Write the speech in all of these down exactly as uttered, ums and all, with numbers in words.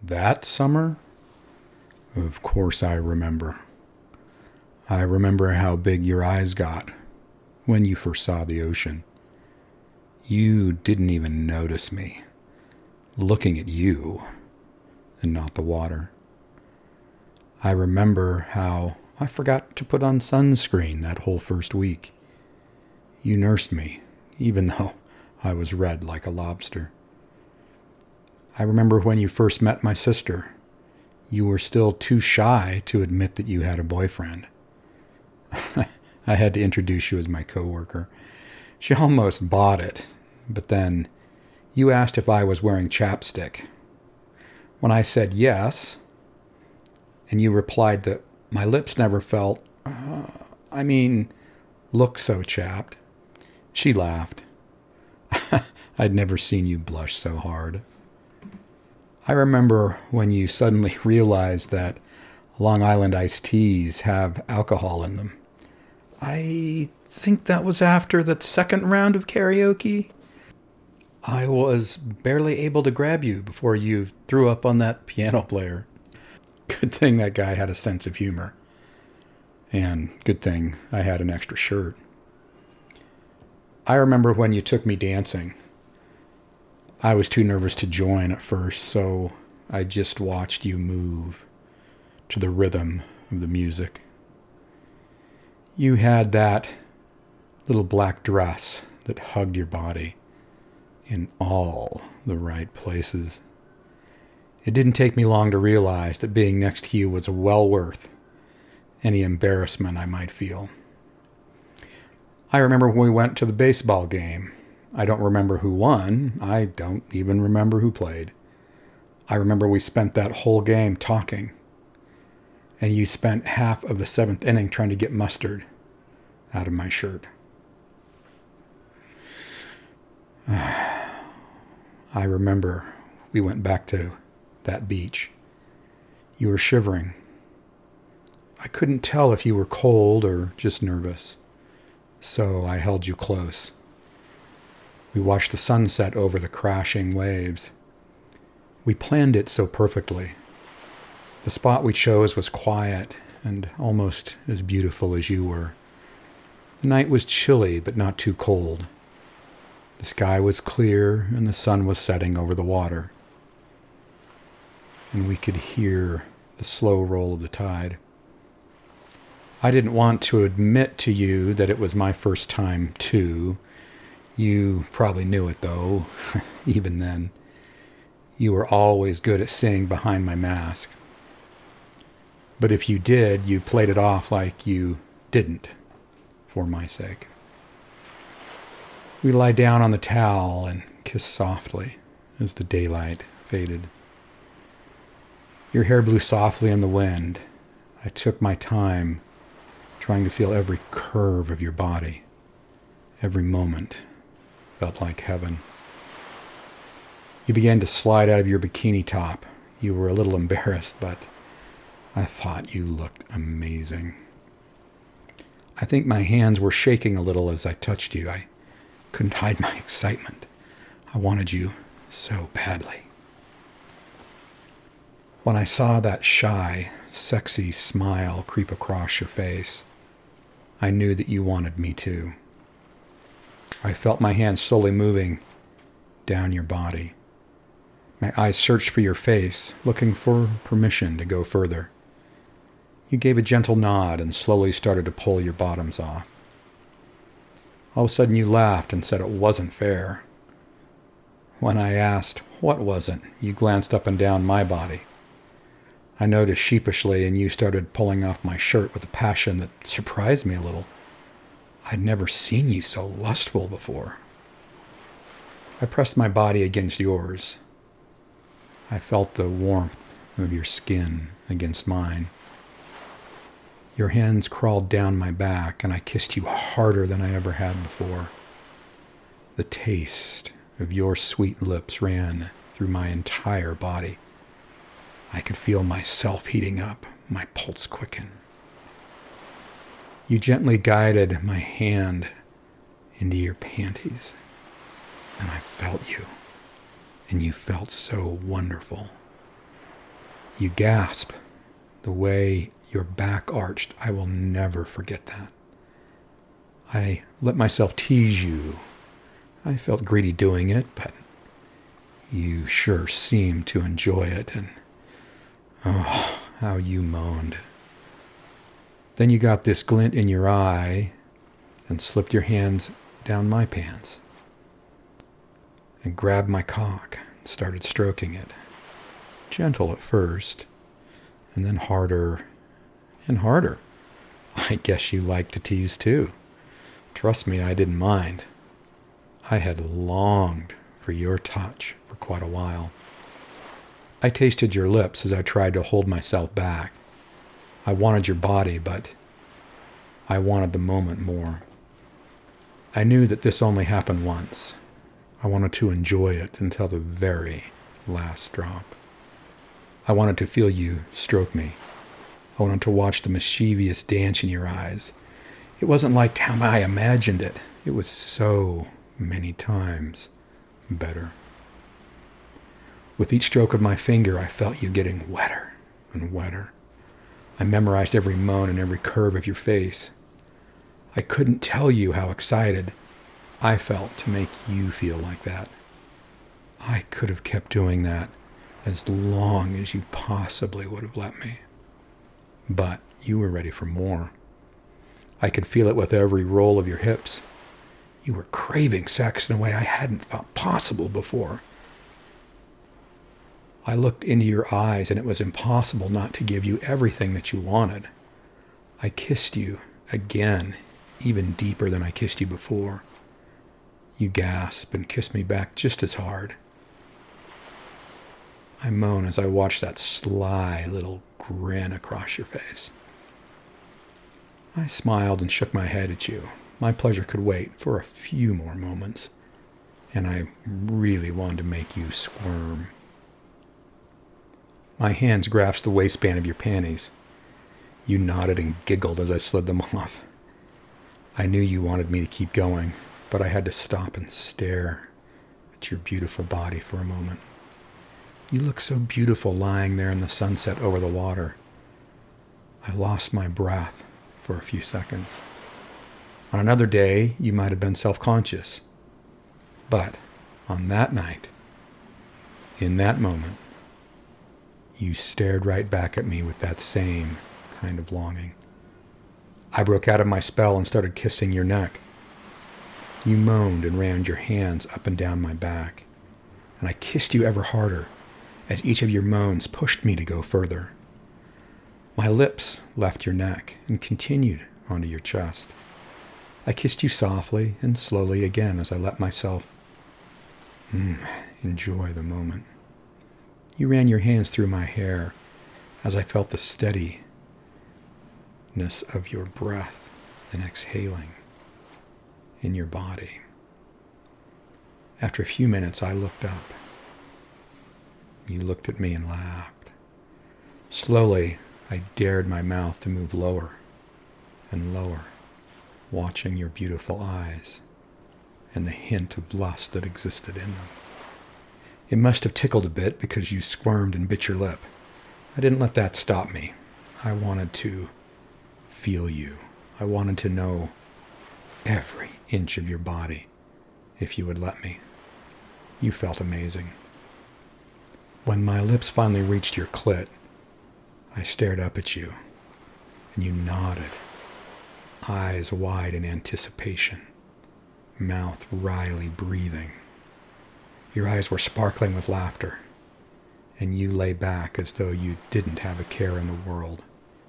That summer? Of course I remember. I remember how big your eyes got when you first saw the ocean. You didn't even notice me looking at you and not the water. I remember how I forgot to put on sunscreen that whole first week. You nursed me, even though I was red like a lobster. I remember when you first met my sister. You were still too shy to admit that you had a boyfriend. I had to introduce you as my coworker. She almost bought it, but then you asked if I was wearing chapstick. When I said yes, and you replied that my lips never felt, uh, I mean, look so chapped, she laughed. I'd never seen you blush so hard. I remember when you suddenly realized that Long Island iced teas have alcohol in them. I think that was after the second round of karaoke. I was barely able to grab you before you threw up on that piano player. Good thing that guy had a sense of humor. And good thing I had an extra shirt. I remember when you took me dancing. I was too nervous to join at first, so I just watched you move to the rhythm of the music. You had that little black dress that hugged your body in all the right places. It didn't take me long to realize that being next to you was well worth any embarrassment I might feel. I remember when we went to the baseball game. I don't remember who won. I don't even remember who played. I remember we spent that whole game talking, and you spent half of the seventh inning trying to get mustard out of my shirt. I remember we went back to that beach. You were shivering. I couldn't tell if you were cold or just nervous, so I held you close. We watched the sunset over the crashing waves. We planned it so perfectly. The spot we chose was quiet and almost as beautiful as you were. The night was chilly, but not too cold. The sky was clear and the sun was setting over the water. And we could hear the slow roll of the tide. I didn't want to admit to you that it was my first time, too. You probably knew it, though, even then. You were always good at seeing behind my mask. But if you did, you played it off like you didn't, for my sake. We lie down on the towel and kiss softly as the daylight faded. Your hair blew softly in the wind. I took my time trying to feel every curve of your body. Every moment felt like heaven. You began to slide out of your bikini top. You were a little embarrassed, but I thought you looked amazing. I think my hands were shaking a little as I touched you. I couldn't hide my excitement. I wanted you so badly. When I saw that shy, sexy smile creep across your face, I knew that you wanted me too. I felt my hands slowly moving down your body. My eyes searched for your face, looking for permission to go further. You gave a gentle nod and slowly started to pull your bottoms off. All of a sudden you laughed and said it wasn't fair. When I asked what wasn't, you glanced up and down my body. I noticed sheepishly, and you started pulling off my shirt with a passion that surprised me a little. I'd never seen you so lustful before. I pressed my body against yours. I felt the warmth of your skin against mine. Your hands crawled down my back, and I kissed you harder than I ever had before. The taste of your sweet lips ran through my entire body. I could feel myself heating up, my pulse quicken. You gently guided my hand into your panties, and I felt you, and you felt so wonderful. You gasp. The way your back arched, I will never forget that. I let myself tease you. I felt greedy doing it, but you sure seemed to enjoy it, and oh, how you moaned. Then you got this glint in your eye and slipped your hands down my pants and grabbed my cock and started stroking it. Gentle at first, and then harder and harder. I guess you like to tease too. Trust me, I didn't mind. I had longed for your touch for quite a while. I tasted your lips as I tried to hold myself back. I wanted your body, but I wanted the moment more. I knew that this only happened once. I wanted to enjoy it until the very last drop. I wanted to feel you stroke me. I wanted to watch the mischievous dance in your eyes. It wasn't like how I imagined it. It was so many times better. With each stroke of my finger, I felt you getting wetter and wetter. I memorized every moan and every curve of your face. I couldn't tell you how excited I felt to make you feel like that. I could have kept doing that as long as you possibly would have let me. But you were ready for more. I could feel it with every roll of your hips. You were craving sex in a way I hadn't thought possible before. I looked into your eyes, and it was impossible not to give you everything that you wanted. I kissed you again, even deeper than I kissed you before. You gasp and kiss me back just as hard. I moan as I watch that sly little grin across your face. I smiled and shook my head at you. My pleasure could wait for a few more moments, and I really wanted to make you squirm. My hands grasped the waistband of your panties. You nodded and giggled as I slid them off. I knew you wanted me to keep going, but I had to stop and stare at your beautiful body for a moment. You looked so beautiful lying there in the sunset over the water. I lost my breath for a few seconds. On another day, you might have been self-conscious. But on that night, in that moment, you stared right back at me with that same kind of longing. I broke out of my spell and started kissing your neck. You moaned and ran your hands up and down my back, and I kissed you ever harder as each of your moans pushed me to go further. My lips left your neck and continued onto your chest. I kissed you softly and slowly again as I let myself mm, enjoy the moment. You ran your hands through my hair as I felt the steadiness of your breath and exhaling in your body. After a few minutes, I looked up. You looked at me and laughed. Slowly, I dared my mouth to move lower and lower, watching your beautiful eyes and the hint of lust that existed in them. It must have tickled a bit because you squirmed and bit your lip. I didn't let that stop me. I wanted to feel you. I wanted to know every inch of your body, if you would let me. You felt amazing. When my lips finally reached your clit, I stared up at you, and you nodded, eyes wide in anticipation, mouth wryly breathing. Your eyes were sparkling with laughter, and you lay back as though you didn't have a care in the world.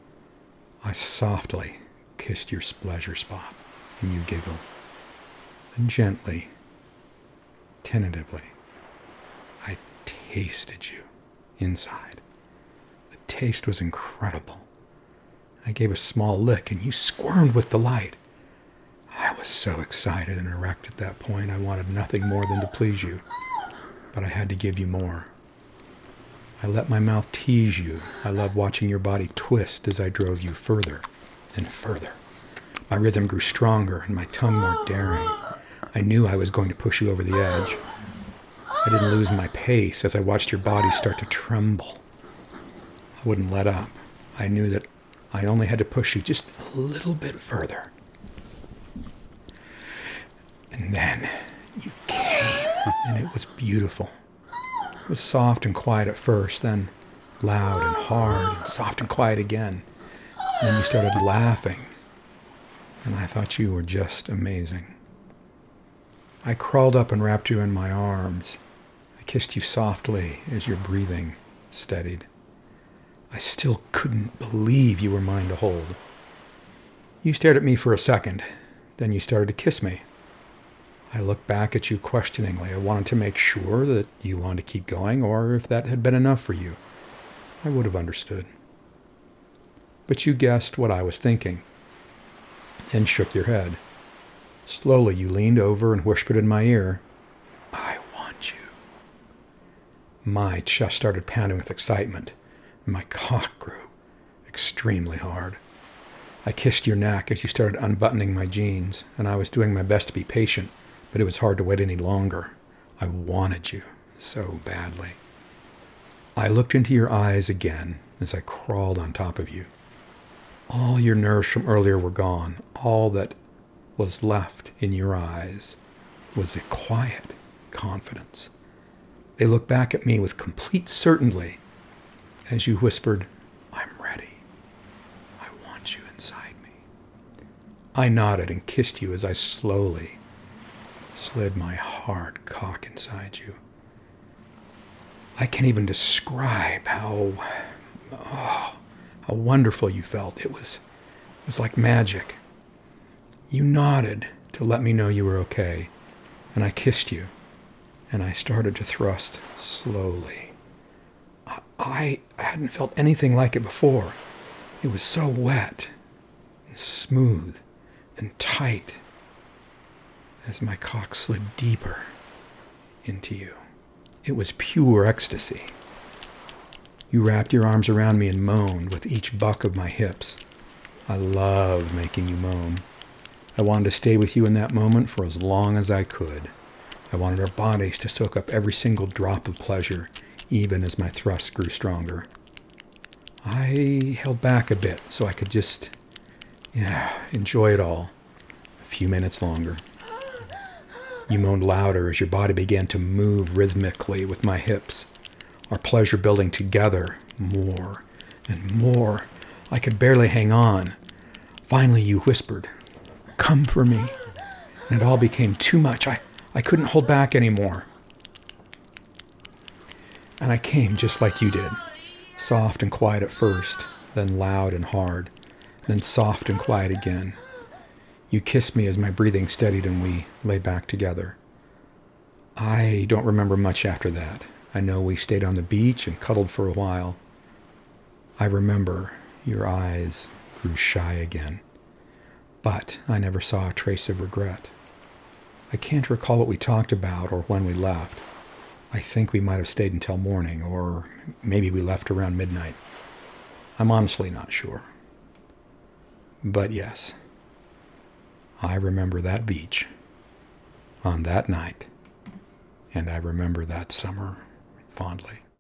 I softly kissed your pleasure spot, and you giggled. Then gently, tentatively, I tasted you inside. The taste was incredible. I gave a small lick, and you squirmed with delight. I was so excited and erect at that point, I wanted nothing more than to please you. But I had to give you more. I let my mouth tease you. I loved watching your body twist as I drove you further and further. My rhythm grew stronger and my tongue more daring. I knew I was going to push you over the edge. I didn't lose my pace as I watched your body start to tremble. I wouldn't let up. I knew that I only had to push you just a little bit further. And then you came, and it was beautiful. It was soft and quiet at first, then loud and hard, and soft and quiet again. And then you started laughing, and I thought you were just amazing. I crawled up and wrapped you in my arms. I kissed you softly as your breathing steadied. I still couldn't believe you were mine to hold. You stared at me for a second, then you started to kiss me. I looked back at you questioningly. I wanted to make sure that you wanted to keep going, or if that had been enough for you. I would have understood. But you guessed what I was thinking, and shook your head. Slowly you leaned over and whispered in my ear, "I want you." My chest started pounding with excitement, and my cock grew extremely hard. I kissed your neck as you started unbuttoning my jeans, and I was doing my best to be patient, but it was hard to wait any longer. I wanted you so badly. I looked into your eyes again as I crawled on top of you. All your nerves from earlier were gone. All that was left in your eyes was a quiet confidence. They looked back at me with complete certainty as you whispered, "I'm ready. I want you inside me." I nodded and kissed you as I slowly slid my hard cock inside you. I can't even describe how, oh, how wonderful you felt. It was, it was like magic. You nodded to let me know you were okay, and I kissed you, and I started to thrust slowly. I, I hadn't felt anything like it before. It was so wet and smooth and tight as my cock slid deeper into you. It was pure ecstasy. You wrapped your arms around me and moaned with each buck of my hips. I love making you moan. I wanted to stay with you in that moment for as long as I could. I wanted our bodies to soak up every single drop of pleasure, even as my thrusts grew stronger. I held back a bit so I could just, yeah, enjoy it all a few minutes longer. You moaned louder as your body began to move rhythmically with my hips, our pleasure building together more and more. I could barely hang on. Finally, you whispered, "Come for me." And it all became too much. I, I couldn't hold back anymore. And I came just like you did, soft and quiet at first, then loud and hard, then soft and quiet again. You kissed me as my breathing steadied and we lay back together. I don't remember much after that. I know we stayed on the beach and cuddled for a while. I remember your eyes grew shy again, but I never saw a trace of regret. I can't recall what we talked about or when we left. I think we might have stayed until morning, or maybe we left around midnight. I'm honestly not sure. But yes, I remember that beach on that night, and I remember that summer fondly.